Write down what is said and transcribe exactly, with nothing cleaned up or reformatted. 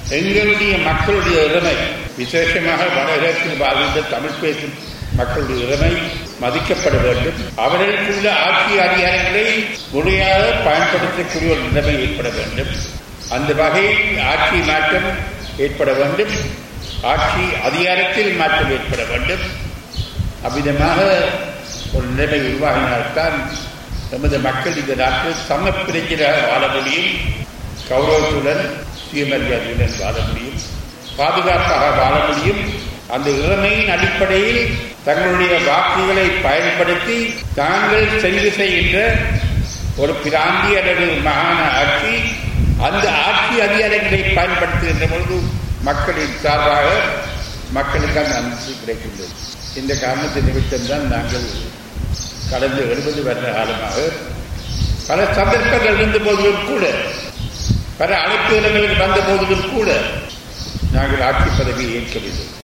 எங்களுடைய மக்களுடைய இறமை, விசேஷமாக வடகிழக்கில் வாழ்ந்த தமிழ் பேசும் மக்களுடைய இறமை மதிக்கப்பட வேண்டும். அவர்களுக்குள்ள ஆட்சி அதிகாரங்களை முறையாக பயன்படுத்தக்கூடிய ஒரு நிலைமை ஏற்பட வேண்டும். அந்த வகையில் ஆட்சி மாற்றம் ஏற்பட வேண்டும். ஆட்சி அதிகாரத்தில் மாற்றம் ஏற்பட வேண்டும். அவ்விதமாக ஒரு நிலைமை உருவாகினால்தான் நமது மக்கள் இந்த நாட்டில் சமப்பிரிக்கிறாக வாழ முடியும், கௌரவத்துடன் சுயமரியாதையுடன் வாழ முடியும், பாதுகாப்பாக வாழ முடியும். அந்த இளமையின் அடிப்படையில் தங்களுடைய வாக்குகளை பயன்படுத்தி தாங்கள் தெரிவு செய்கின்ற ஒரு பிராந்திய அல்லது மாகாண ஆட்சி, அந்த ஆட்சி அதிகாரங்களை பயன்படுத்துகின்ற பொழுது மக்களின் சார்பாக மக்களுக்கு அந்த அனுமதி கிடைக்கின்றது. இந்த காரணத்தின் நிமித்தம்தான் நாங்கள் கடந்த எழுபது வருட காலமாக பல சந்தர்ப்பங்கள் இருந்த போதிலும் கூட, பல அழைப்புகளுக்கு வந்த போதிலும் கூட நாங்கள் ஆட்சி பதவியை ஏற்கவில்லை.